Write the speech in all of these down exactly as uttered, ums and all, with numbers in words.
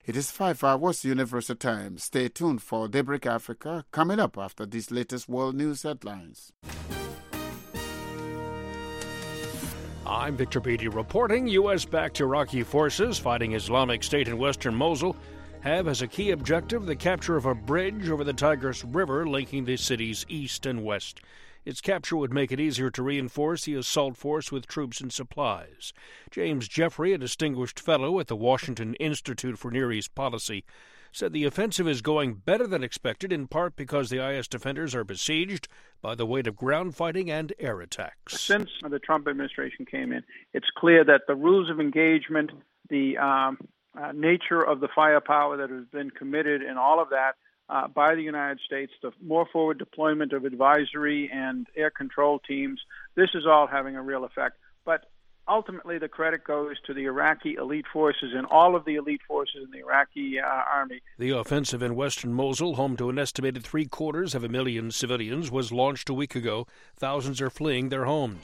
It is five hours Universal Time. Stay tuned for Daybreak Africa coming up after these latest world news headlines. I'm Victor Beatty reporting. U S-backed Iraqi forces fighting Islamic State in western Mosul have as a key objective the capture of a bridge over the Tigris River linking the city's east and west. Its capture would make it easier to reinforce the assault force with troops and supplies. James Jeffrey, a distinguished fellow at the Washington Institute for Near East Policy, said the offensive is going better than expected, in part because the I S defenders are besieged by the weight of ground fighting and air attacks. Since the Trump administration came in, it's clear that the rules of engagement, the um, uh, nature of the firepower that has been committed, and all of that uh, by the United States, the more forward deployment of advisory and air control teams, this is all having a real effect. But ultimately, the credit goes to the Iraqi elite forces and all of the elite forces in the Iraqi uh, army. The offensive in western Mosul, home to an estimated three-quarters of a million civilians, was launched a week ago. Thousands are fleeing their homes.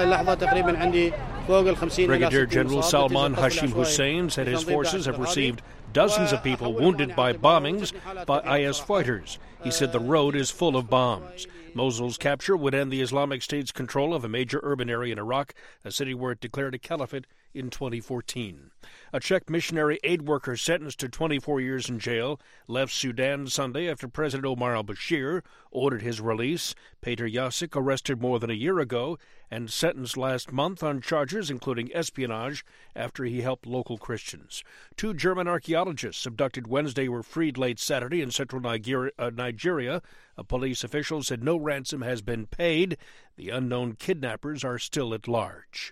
Brigadier General Salman Hashim Hussein said his forces have received dozens of people wounded by bombings by I S fighters. He said the road is full of bombs. Mosul's capture would end the Islamic State's control of a major urban area in Iraq, a city where it declared a caliphate in twenty fourteen. A Czech missionary aid worker sentenced to twenty-four years in jail left Sudan Sunday after President Omar al-Bashir ordered his release. Peter Jasik, arrested more than a year ago and sentenced last month on charges including espionage after he helped local Christians. Two German archaeologists abducted Wednesday were freed late Saturday in central Nigeria. Uh, Nigeria. A police official said no ransom has been paid. The unknown kidnappers are still at large.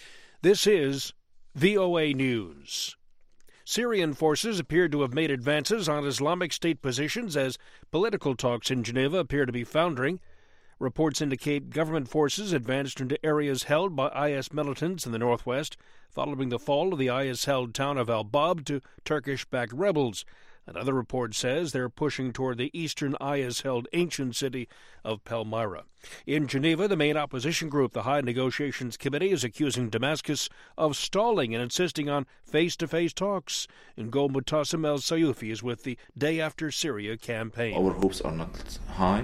This is V O A News. Syrian forces appear to have made advances on Islamic State positions as political talks in Geneva appear to be foundering. Reports indicate government forces advanced into areas held by I S militants in the northwest, following the fall of the I S-held town of Al-Bab to Turkish-backed rebels. Another report says they're pushing toward the eastern I S-held ancient city of Palmyra. In Geneva, the main opposition group, the High Negotiations Committee, is accusing Damascus of stalling and insisting on face-to-face talks. Ngo Mutassim El-Sayoufi is with the Day After Syria campaign. Our hopes are not high,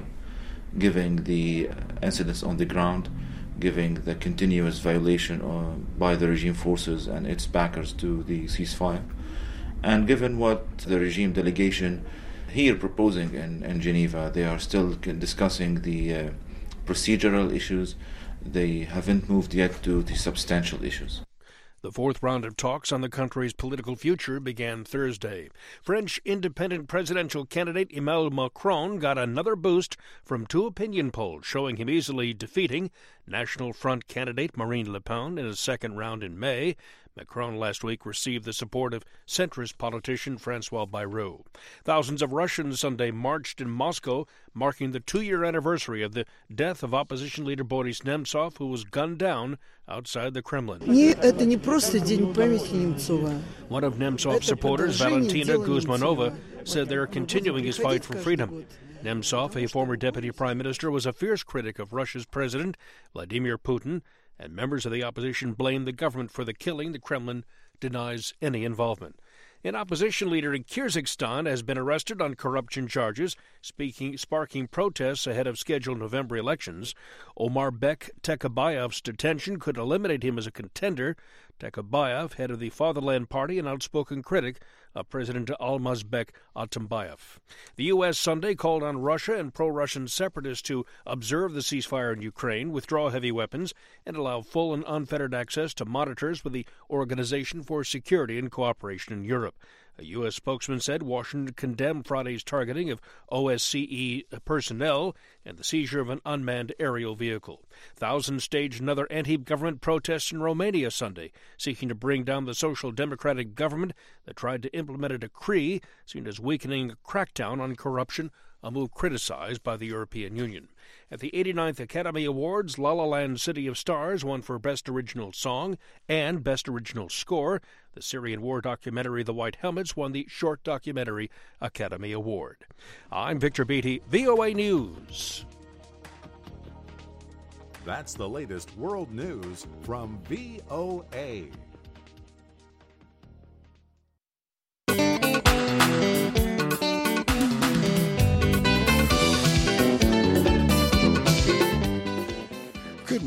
given the incidents on the ground, given the continuous violation uh, by the regime forces and its backers to the ceasefire. And given what the regime delegation here proposing in, in Geneva, they are still discussing the uh, procedural issues. They haven't moved yet to the substantial issues. The fourth round of talks on the country's political future began Thursday. French independent presidential candidate Emmanuel Macron got another boost from two opinion polls showing him easily defeating National Front candidate Marine Le Pen in a second round in May. Macron last week received the support of centrist politician Francois Bayrou. Thousands of Russians Sunday marched in Moscow, marking the two-year anniversary of the death of opposition leader Boris Nemtsov, who was gunned down outside the Kremlin. One of Nemtsov's supporters, Valentina Guzmanova, said they're continuing his fight for freedom. Nemtsov, a former deputy prime minister, was a fierce critic of Russia's president, Vladimir Putin, and members of the opposition blame the government for the killing. The Kremlin denies any involvement. An opposition leader in Kyrgyzstan has been arrested on corruption charges, speaking, sparking protests ahead of scheduled November elections. Omarbek Tekabayev's detention could eliminate him as a contender. Tekabayev, head of the Fatherland Party, an outspoken critic of President Almazbek Atambayev. The U S Sunday called on Russia and pro-Russian separatists to observe the ceasefire in Ukraine, withdraw heavy weapons, and allow full and unfettered access to monitors with the Organization for Security and Cooperation in Europe. A U S spokesman said Washington condemned Friday's targeting of O S C E personnel and the seizure of an unmanned aerial vehicle. Thousands staged another anti-government protest in Romania Sunday, seeking to bring down the social democratic government that tried to implement a decree seen as weakening a crackdown on corruption, a move criticized by the European Union. At the eighty-ninth Academy Awards, La La Land City of Stars won for Best Original Song and Best Original Score. The Syrian war documentary The White Helmets won the Short Documentary Academy Award. I'm Victor Beatty, V O A News. That's the latest world news from V O A.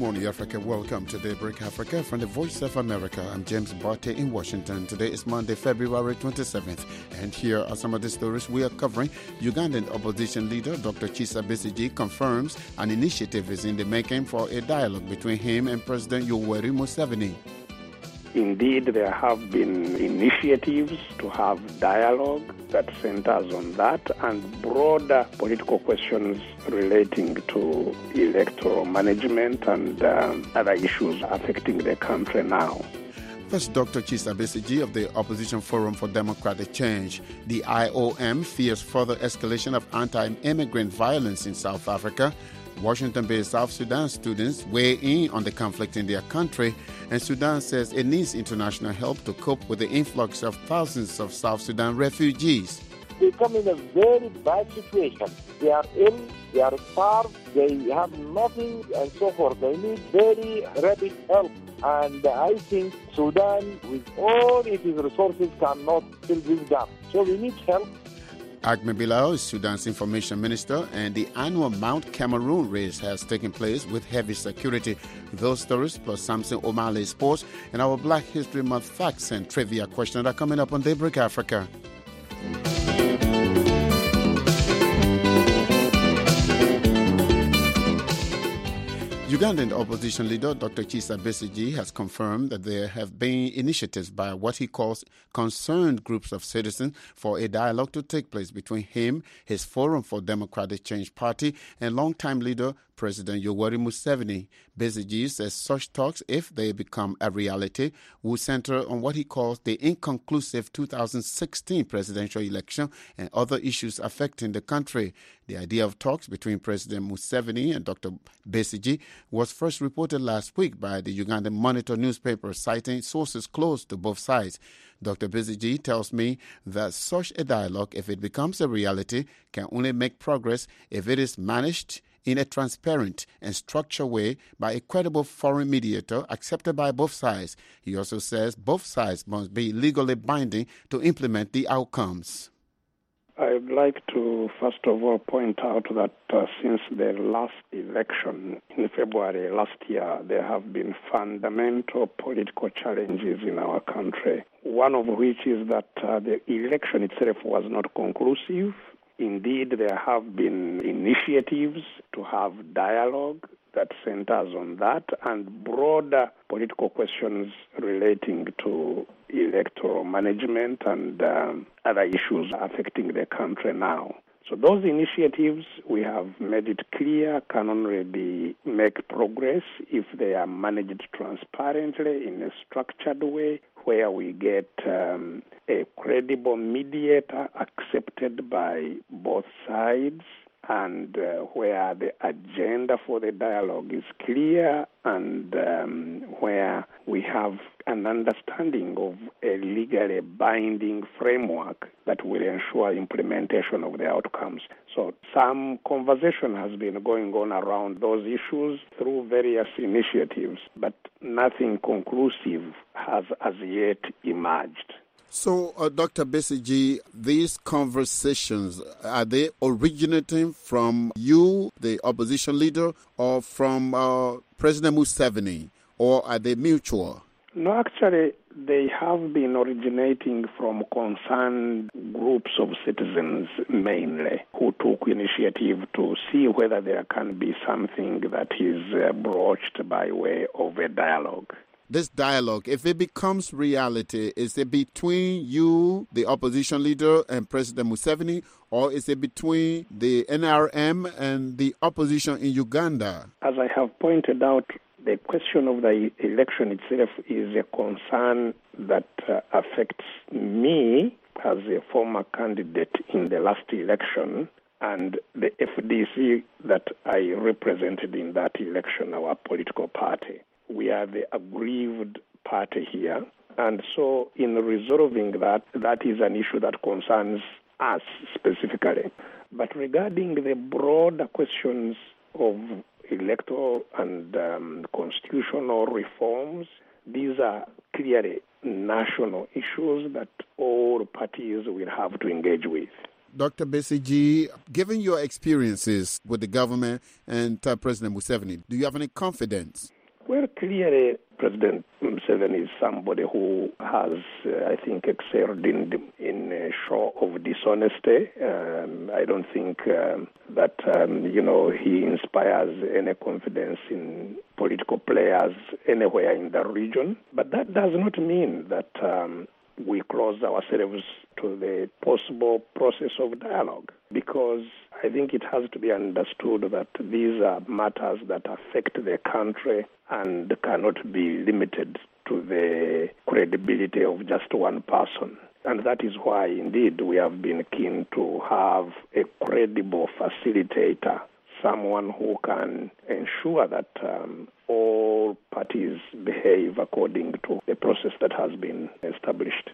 morning, Africa. Welcome to Daybreak Africa from the Voice of America. I'm James Barty in Washington. Today is Monday, February twenty-seventh. And here are some of the stories we are covering. Ugandan opposition leader Doctor Kizza Besigye confirms an initiative is in the making for a dialogue between him and President Yoweri Museveni. Indeed, there have been initiatives to have dialogue that centers on that and broader political questions relating to electoral management and um, other issues affecting the country now. First, Doctor Kizza Besigye of the Opposition Forum for Democratic Change. The I O M fears further escalation of anti-immigrant violence in South Africa. Washington-based South Sudan students weigh in on the conflict in their country, and Sudan says it needs international help to cope with the influx of thousands of South Sudan refugees. They come in a very bad situation. They are ill, they are starved, they have nothing, and so forth. They need very rapid help. And I think Sudan, with all its resources, cannot fill this gap. So we need help. Ahmed Bilal is Sudan's information minister, and the annual Mount Cameroon race has taken place with heavy security. Those stories plus Samson O'Malley sports and our Black History Month facts and trivia questions are coming up on Daybreak Africa. Ugandan opposition leader Doctor Kizza Besigye has confirmed that there have been initiatives by what he calls concerned groups of citizens for a dialogue to take place between him, his Forum for Democratic Change party, and longtime leader President Yoweri Museveni. Besigye says such talks, if they become a reality, will center on what he calls the inconclusive two thousand sixteen presidential election and other issues affecting the country. The idea of talks between President Museveni and Doctor Besigye was first reported last week by the Ugandan Monitor newspaper, citing sources close to both sides. Doctor Besigye tells me that such a dialogue, if it becomes a reality, can only make progress if it is managed in a transparent and structured way by a credible foreign mediator accepted by both sides. He also says both sides must be legally binding to implement the outcomes. I'd like to first of all point out that uh, since the last election in February last year, there have been fundamental political challenges in our country, one of which is that uh, the election itself was not conclusive. Indeed, there have been initiatives to have dialogue that centers on that and broader political questions relating to electoral management and um, other issues affecting the country now. So those initiatives, we have made it clear, can only be make progress if they are managed transparently in a structured way where we get um, a credible mediator accepted by both sides and uh, where the agenda for the dialogue is clear and um, where we have an understanding of a legally binding framework that will ensure implementation of the outcomes. So some conversation has been going on around those issues through various initiatives, but nothing conclusive has as yet emerged. So, uh, Doctor Besigye, these conversations, are they originating from you, the opposition leader, or from uh, President Museveni, or are they mutual? No, actually, they have been originating from concerned groups of citizens mainly who took initiative to see whether there can be something that is uh, broached by way of a dialogue. This dialogue, if it becomes reality, is it between you, the opposition leader, and President Museveni, or is it between the N R M and the opposition in Uganda? As I have pointed out, the question of the election itself is a concern that uh, affects me as a former candidate in the last election and the F D C that I represented in that election, our political party. We are the aggrieved party here. And so in resolving that, that is an issue that concerns us specifically. But regarding the broader questions of electoral and um, constitutional reforms, these are clearly national issues that all parties will have to engage with. Doctor Besigye, given your experiences with the government and uh, President Museveni, do you have any confidence Well, clearly, President Museveni is somebody who has, uh, I think, excelled in in a show of dishonesty. Um, I don't think um, that, um, you know, he inspires any confidence in political players anywhere in the region. But that does not mean that um, we close ourselves to the possible process of dialogue, because I think it has to be understood that these are matters that affect the country and cannot be limited to the credibility of just one person. And that is why, indeed, we have been keen to have a credible facilitator, someone who can ensure that um, all parties behave according to the process that has been established.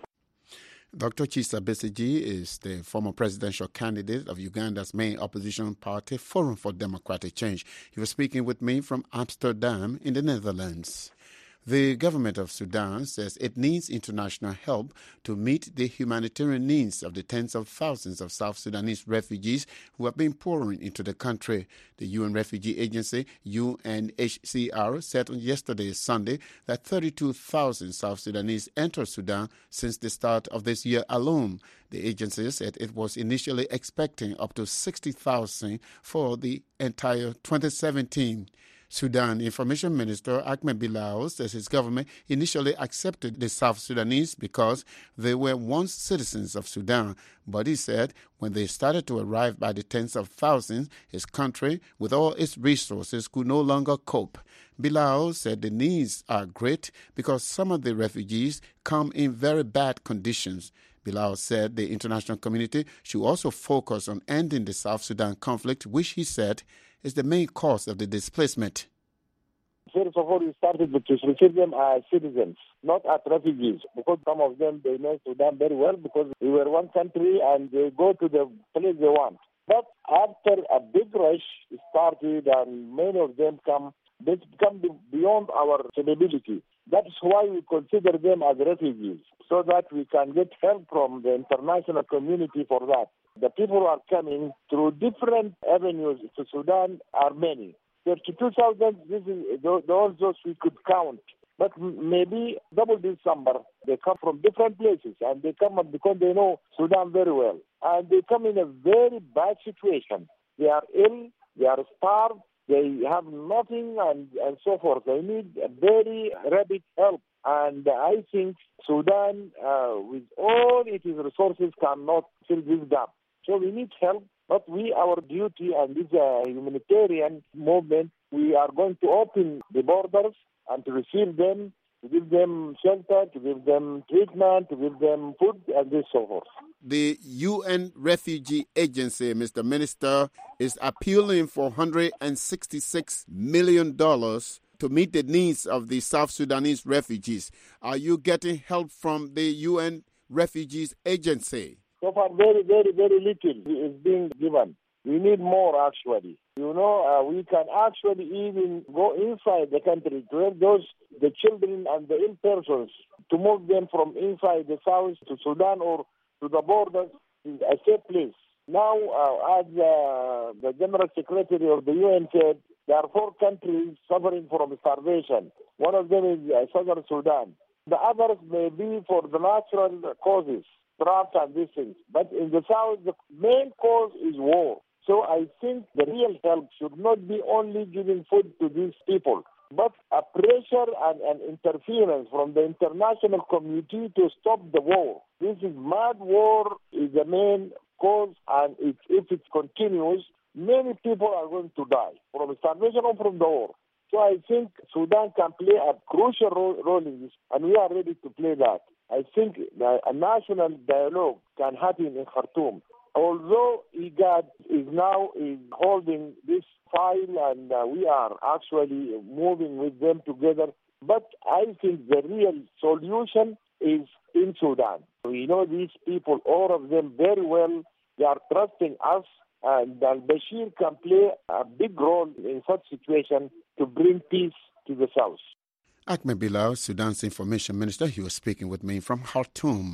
Doctor Kizza Besigye is the former presidential candidate of Uganda's main opposition party, Forum for Democratic Change. He was speaking with me from Amsterdam in the Netherlands. The government of Sudan says it needs international help to meet the humanitarian needs of the tens of thousands of South Sudanese refugees who have been pouring into the country. The U N Refugee Agency, U N H C R, said on yesterday, Sunday, that thirty-two thousand South Sudanese entered Sudan since the start of this year alone. The agency said it was initially expecting up to sixty thousand for the entire twenty seventeen. Sudan Information Minister Ahmed Bilal says his government initially accepted the South Sudanese because they were once citizens of Sudan. But he said when they started to arrive by the tens of thousands, his country, with all its resources, could no longer cope. Bilal said the needs are great because some of the refugees come in very bad conditions. Bilal said the international community should also focus on ending the South Sudan conflict, which he said is the main cause of the displacement. First of all, we started with to receive them as citizens, not as refugees, because some of them, they know Sudan very well because we were one country and they go to the place they want. But after a big rush started and many of them come, they come beyond our capability. That's why we consider them as refugees, so that we can get help from the international community for that. The people who are coming through different avenues to Sudan are many. thirty-two thousand, this is those, those we could count. But maybe double this number. They come from different places, and they come up because they know Sudan very well. And they come in a very bad situation. They are ill, they are starved, they have nothing, and, and so forth. They need a very rapid help. And I think Sudan, uh, with all its resources, cannot fill this gap. So we need help, but we, our duty, and this uh, humanitarian movement, we are going to open the borders and to receive them, to give them shelter, to give them treatment, to give them food, and this so forth. The U N Refugee Agency, Mister Minister, is appealing for one hundred sixty-six million dollars to meet the needs of the South Sudanese refugees. Are you getting help from the U N Refugees Agency? So far, very, very, very little is being given. We need more, actually. You know, uh, we can actually even go inside the country to help those, the children and the ill persons, to move them from inside the south to Sudan or to the borders in a safe place. Now, uh, as uh, the General Secretary of the U N said, there are four countries suffering from starvation. One of them is uh, Southern Sudan. The others may be for the natural causes, drought and these things. But in the south, the main cause is war. So I think the real help should not be only giving food to these people, but a pressure and an interference from the international community to stop the war. This is mad war is the main cause, and it, if it continues, many people are going to die from starvation or from the war. So I think Sudan can play a crucial role, role in this, and we are ready to play that. I think a national dialogue can happen in Khartoum. Although IGAD is now is holding this file, and uh, we are actually moving with them together, but I think the real solution is in Sudan. We know these people, all of them very well. They are trusting us, and al-Bashir can play a big role in such situation to bring peace to the south. Ahmed Bilal, Sudan's information minister, he was speaking with me from Khartoum.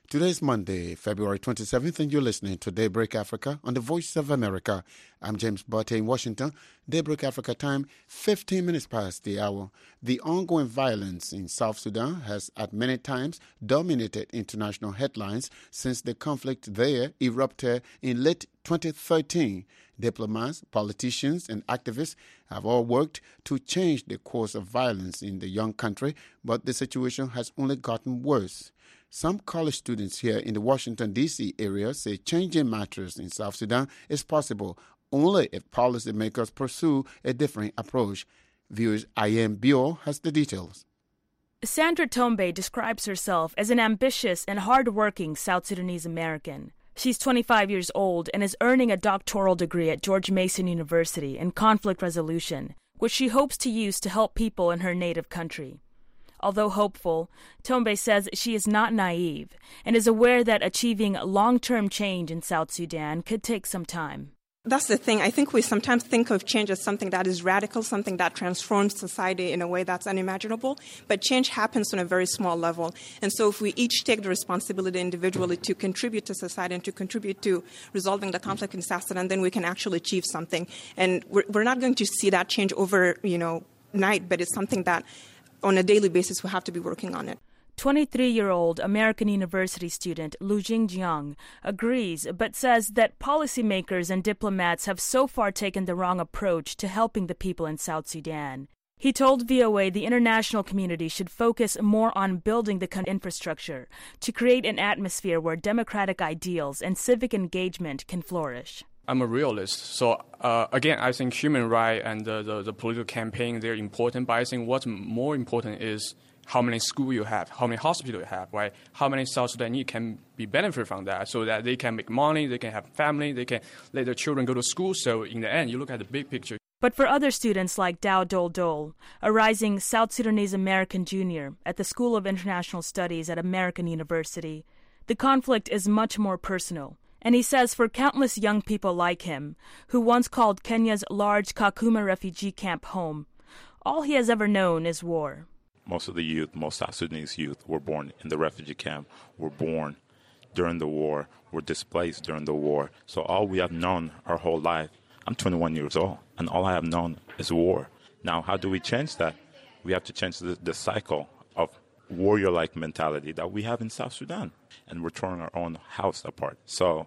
Today is Monday, February twenty-seventh, and you're listening to Daybreak Africa on the Voice of America. I'm James Butte in Washington. Daybreak Africa time, fifteen minutes past the hour. The ongoing violence in South Sudan has at many times dominated international headlines since the conflict there erupted in late twenty thirteen. Diplomats, politicians, and activists have all worked to change the course of violence in the young country, but the situation has only gotten worse. Some college students here in the Washington, D C area say changing matters in South Sudan is possible only if policymakers pursue a different approach. Viewers Ayem Bio has the details. Sandra Tombe describes herself as an ambitious and hard-working South Sudanese American. She's twenty-five years old and is earning a doctoral degree at George Mason University in conflict resolution, which she hopes to use to help people in her native country. Although hopeful, Tombe says she is not naive and is aware that achieving long-term change in South Sudan could take some time. That's the thing. I think we sometimes think of change as something that is radical, something that transforms society in a way that's unimaginable. But change happens on a very small level. And so if we each take the responsibility individually to contribute to society and to contribute to resolving the conflict in South Sudan, then we can actually achieve something. And we're, we're not going to see that change over, you know, night, but it's something that on a daily basis we have to be working on it. twenty-three-year-old American University student Lu Jingjiang agrees, but says that policymakers and diplomats have so far taken the wrong approach to helping the people in South Sudan. He told V O A the international community should focus more on building the country's infrastructure to create an atmosphere where democratic ideals and civic engagement can flourish. I'm a realist. So, uh, again, I think human rights and the, the, the political campaign, they're important. But I think what's more important is how many schools you have, how many hospitals you have, right? How many South Sudanese can be benefit from that so that they can make money, they can have family, they can let their children go to school. So in the end, you look at the big picture. But for other students like Dao Dol Dol, a rising South Sudanese American junior at the School of International Studies at American University, the conflict is much more personal. And he says for countless young people like him, who once called Kenya's large Kakuma refugee camp home, all he has ever known is war. Most of the youth, most South Sudanese youth, were born in the refugee camp, were born during the war, were displaced during the war. So all we have known our whole life, I'm twenty-one years old, and all I have known is war. Now, how do we change that? We have to change the, the cycle of warrior-like mentality that we have in South Sudan, and we're tearing our own house apart. So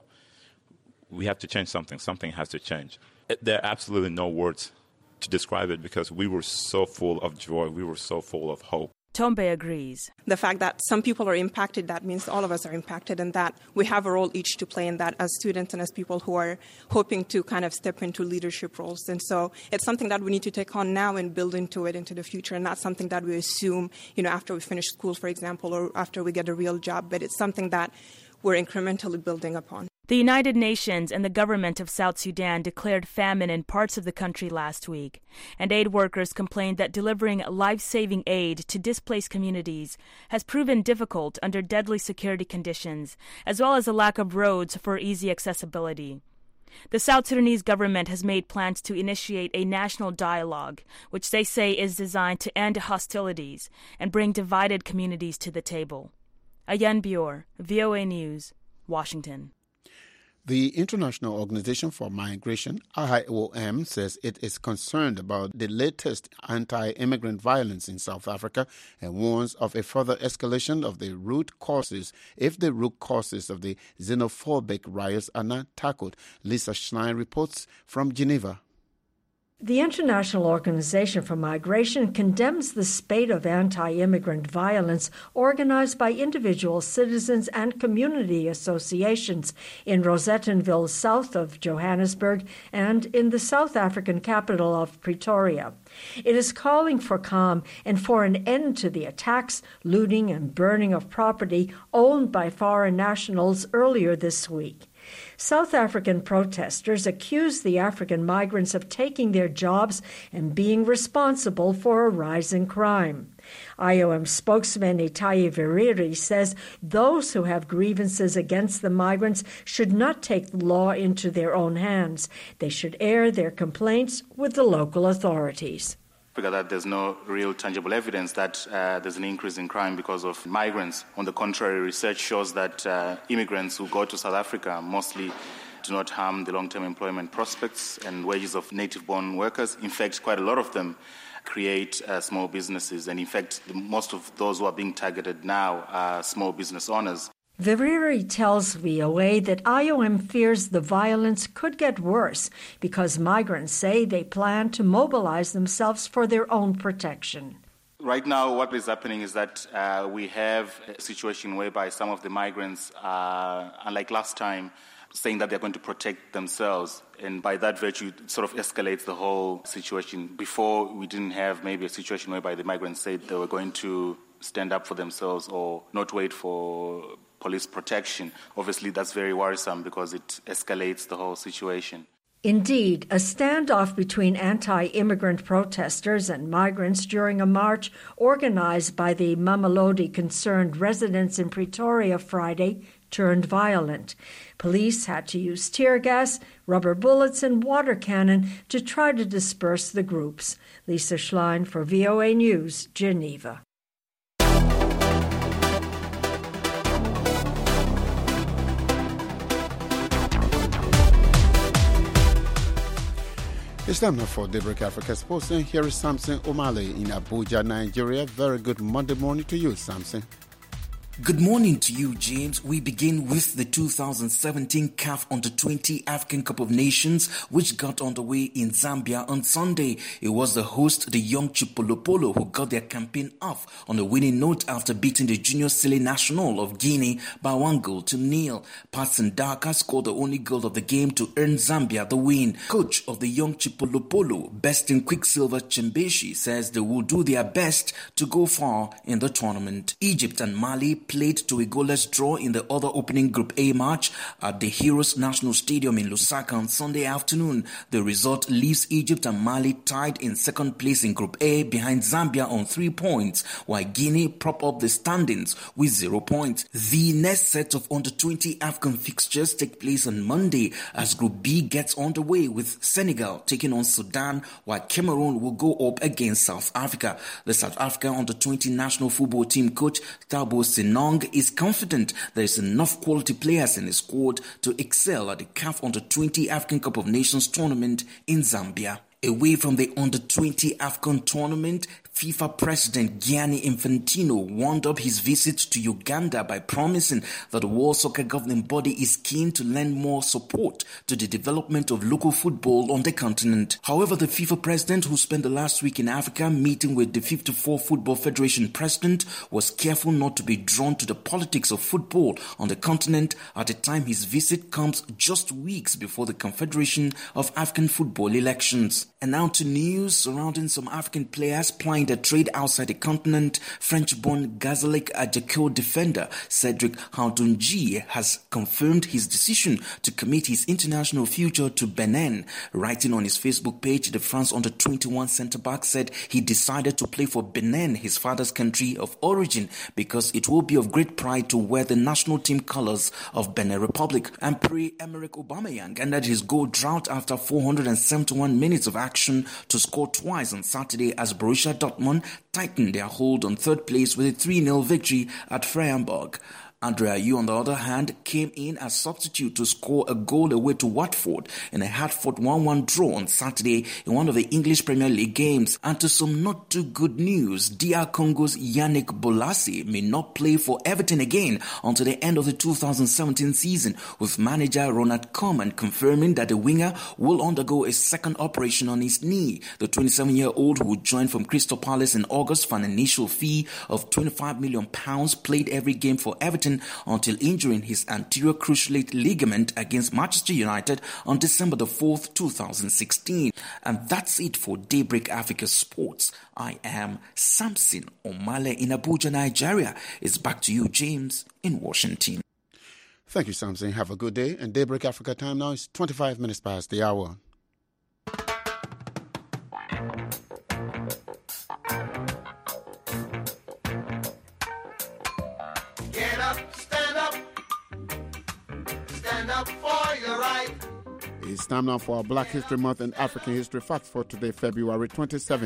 we have to change something. Something has to change. It, there are absolutely no words to describe it because we were so full of joy. We were so full of hope. Tombe agrees. The fact that some people are impacted, that means all of us are impacted, and that we have a role each to play in that as students and as people who are hoping to kind of step into leadership roles. And so it's something that we need to take on now and build into it into the future, and not something that we assume, you know, after we finish school, for example, or after we get a real job, but it's something that we're incrementally building upon. The United Nations and the government of South Sudan declared famine in parts of the country last week, and aid workers complained that delivering life-saving aid to displaced communities has proven difficult under deadly security conditions, as well as a lack of roads for easy accessibility. The South Sudanese government has made plans to initiate a national dialogue, which they say is designed to end hostilities and bring divided communities to the table. Ayan Bior, V O A News, Washington. The International Organization for Migration, I O M, says it is concerned about the latest anti-immigrant violence in South Africa and warns of a further escalation of the root causes if the root causes of the xenophobic riots are not tackled. Lisa Schlein reports from Geneva. The International Organization for Migration condemns the spate of anti-immigrant violence organized by individual citizens and community associations in Rosettenville, south of Johannesburg, and in the South African capital of Pretoria. It is calling for calm and for an end to the attacks, looting, and burning of property owned by foreign nationals earlier this week. South African protesters accuse the African migrants of taking their jobs and being responsible for a rise in crime. I O M spokesman Itaye Veriri says those who have grievances against the migrants should not take the law into their own hands. They should air their complaints with the local authorities. that there's no real tangible evidence that uh, there's an increase in crime because of migrants. On the contrary, research shows that uh, immigrants who go to South Africa mostly do not harm the long-term employment prospects and wages of native-born workers. In fact, quite a lot of them create uh, small businesses, and in fact, the, most of those who are being targeted now are small business owners. Viriri tells V O A that I O M fears the violence could get worse because migrants say they plan to mobilize themselves for their own protection. Right now, what is happening is that uh, we have a situation whereby some of the migrants, uh, unlike last time, saying that they're going to protect themselves. And by that virtue, it sort of escalates the whole situation. Before, we didn't have maybe a situation whereby the migrants said they were going to stand up for themselves or not wait for police protection. Obviously, that's very worrisome because it escalates the whole situation. Indeed, a standoff between anti-immigrant protesters and migrants during a march organized by the Mamelodi Concerned residents in Pretoria Friday turned violent. Police had to use tear gas, rubber bullets, and water cannon to try to disperse the groups. Lisa Schlein for V O A News, Geneva. It's time now for Daybreak Africa Sports, and here is Samson Omale in Abuja, Nigeria. Very good Monday morning to you, Samson. Good morning to you, James. We begin with the two thousand seventeen C A F Under twenty African Cup of Nations, which got underway in Zambia on Sunday. It was the host, the young Chipolopolo, who got their campaign off on a winning note after beating the Junior Sele National of Guinea by one goal to nil. Patson Daka scored the only goal of the game to earn Zambia the win. Coach of the young Chipolopolo, Bestin Quicksilver Chimbeshi, says they will do their best to go far in the tournament. Egypt and Mali played to a goalless draw in the other opening Group A match at the Heroes National Stadium in Lusaka on Sunday afternoon. The result leaves Egypt and Mali tied in second place in Group A behind Zambia on three points, while Guinea prop up the standings with zero points. The next set of under twenty African fixtures take place on Monday as Group B gets underway with Senegal taking on Sudan, while Cameroon will go up against South Africa. The South Africa under twenty national football team coach Thabo Senong is confident there is enough quality players in his squad to excel at the C A F Under twenty African Cup of Nations tournament in Zambia. Away from the Under twenty AFCON tournament, FIFA President Gianni Infantino wound up his visit to Uganda by promising that the World Soccer Governing Body is keen to lend more support to the development of local football on the continent. However, the FIFA president, who spent the last week in Africa meeting with the fifty-four Football Federation president, was careful not to be drawn to the politics of football on the continent at the time his visit comes just weeks before the Confederation of African Football elections. And now to news surrounding some African players plying their trade outside the continent. French-born Gazelic Ajaccio defender Cedric Hardunji has confirmed his decision to commit his international future to Benin. Writing on his Facebook page, the France under twenty-one centre-back said he decided to play for Benin, his father's country of origin, because it will be of great pride to wear the national team colours of Benin Republic. And Pierre-Emerick Aubameyang ended his goal drought after four hundred seventy-one minutes of action to score twice on Saturday as Borussia Dortmund tightened their hold on third place with a three nil victory at Freiburg. Andrea Yu, on the other hand, came in as substitute to score a goal away to Watford in a hard-fought one one draw on Saturday in one of the English Premier League games. And to some not-too-good news, D R Congo's Yannick Bolasie may not play for Everton again until the end of the two thousand seventeen season, with manager Ronald Koeman confirming that the winger will undergo a second operation on his knee. The twenty-seven-year-old, who joined from Crystal Palace in August for an initial fee of twenty-five million pounds, played every game for Everton until injuring his anterior cruciate ligament against Manchester United on December the fourth, two thousand sixteen. And that's it for Daybreak Africa Sports. I am Samson Omale in Abuja, Nigeria. It's back to you, James, in Washington. Thank you, Samson. Have a good day. And Daybreak Africa time now is twenty-five minutes past the hour. It's time now for our Black History Month and African History Facts for today, February twenty-seventh.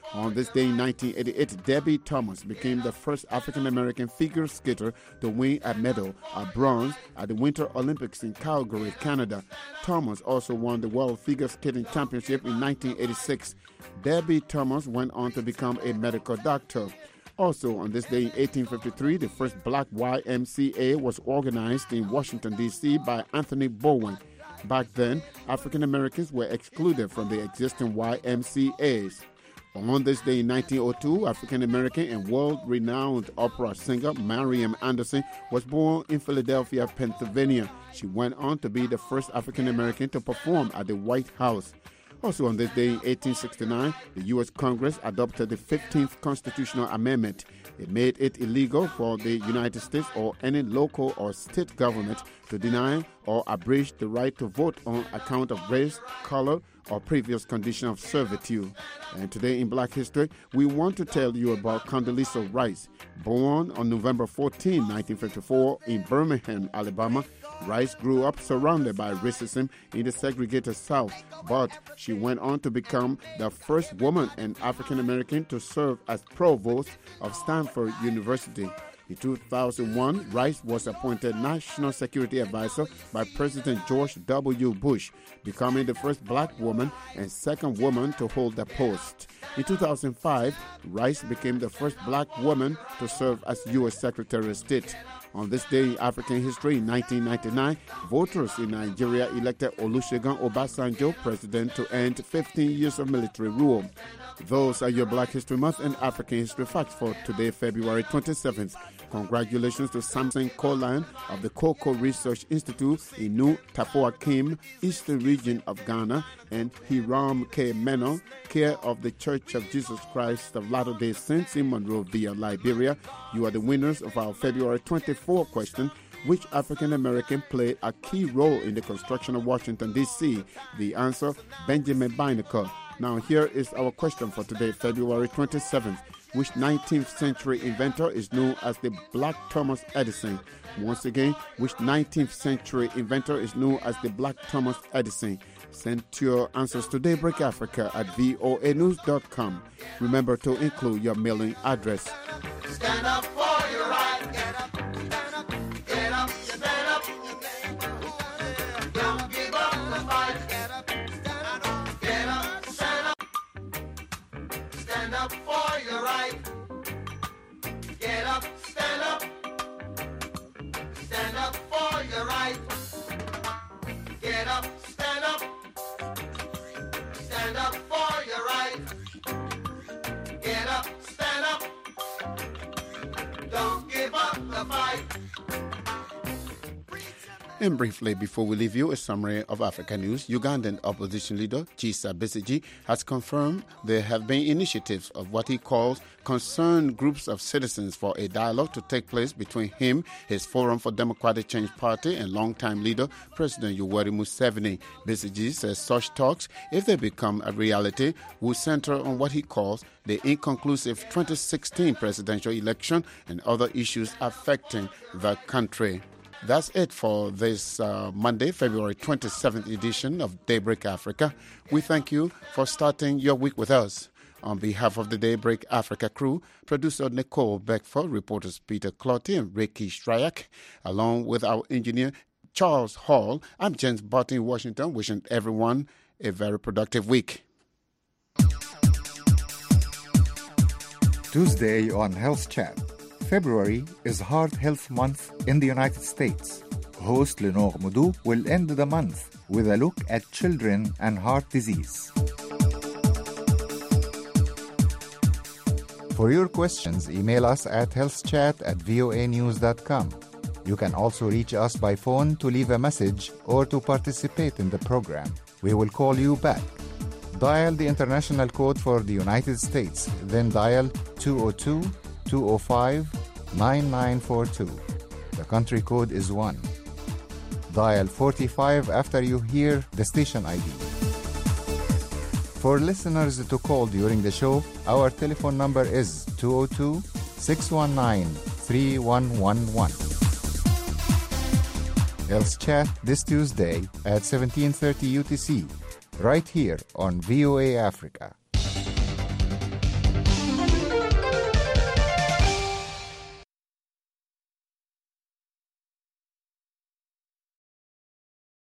On this day in nineteen eighty-eight, Debbie Thomas became the first African-American figure skater to win a medal, a bronze, at the Winter Olympics in Calgary, Canada. Thomas also won the World Figure Skating Championship in nineteen eighty-six. Debbie Thomas went on to become a medical doctor. Also, on this day in eighteen fifty-three, the first black Y M C A was organized in Washington, D C by Anthony Bowen. Back then, African Americans were excluded from the existing Y M C As. On this day in nineteen oh two, African American and world-renowned opera singer Mariam Anderson was born in Philadelphia, Pennsylvania. She went on to be the first African American to perform at the White House. Also on this day in eighteen sixty-nine, the U S Congress adopted the fifteenth Constitutional Amendment. It made it illegal for the United States or any local or state government to deny or abridge the right to vote on account of race, color, or previous condition of servitude. And today in Black History, we want to tell you about Condoleezza Rice. Born on November fourteenth, nineteen fifty-four in Birmingham, Alabama, Rice grew up surrounded by racism in the segregated South, but she went on to become the first woman and African American to serve as provost of Stanford University. In two thousand one, Rice was appointed National Security Advisor by President George W. Bush, becoming the first black woman and second woman to hold the post. In two thousand five, Rice became the first black woman to serve as U S Secretary of State. On this day in African history in nineteen ninety-nine, voters in Nigeria elected Olusegun Obasanjo president to end fifteen years of military rule. Those are your Black History Month and African History Facts for today, February twenty-seventh. Congratulations to Samson Kolan of the Cocoa Research Institute in New Tafoakim, Eastern region of Ghana, and Hiram K. Meno, care of the Church of Jesus Christ of Latter-day Saints in Monrovia, Liberia. You are the winners of our February twenty-fourth question. Which African American played a key role in the construction of Washington, D C? The answer, Benjamin Binokur. Now here is our question for today, February twenty-seventh. Which nineteenth century inventor is known as the Black Thomas Edison? Once again, which nineteenth century inventor is known as the Black Thomas Edison? Send your answers to Daybreak Africa at V O A news dot com. Remember to include your mailing address. Stand up for your right. Get up, stand up, get up, stand up. Don't give up the fight. Get up, stand up, get up, stand up. Stand up for your right. Get up, stand up. Stand up for your right. Get up, stand up. Stand up for your right. Get up, stand up. Don't give up the fight. And briefly, before we leave you, a summary of Africa news. Ugandan opposition leader Kizza Besigye has confirmed there have been initiatives of what he calls concerned groups of citizens for a dialogue to take place between him, his Forum for Democratic Change party, and longtime leader President Yoweri Museveni. Besigye says such talks, if they become a reality, will center on what he calls the inconclusive twenty sixteen presidential election and other issues affecting the country. That's it for this uh, Monday, February twenty-seventh edition of Daybreak Africa. We thank you for starting your week with us. On behalf of the Daybreak Africa crew, producer Nicole Beckford, reporters Peter Clotty and Ricky Stryak, along with our engineer Charles Hall, I'm James Barton in Washington, wishing everyone a very productive week. Tuesday on Health Chat. February is Heart Health Month in the United States. Host Lenore Moudou will end the month with a look at children and heart disease. For your questions, email us at healthchat at V O A news dot com. You can also reach us by phone to leave a message or to participate in the program. We will call you back. Dial the international code for the United States, then dial two oh two, two oh five, nine nine four two. The country code is one. Dial forty-five after you hear the station I D. For listeners to call during the show, our telephone number is two oh two, six one nine, three one one one. Health Chat this Tuesday at seventeen thirty U T C, right here on V O A Africa.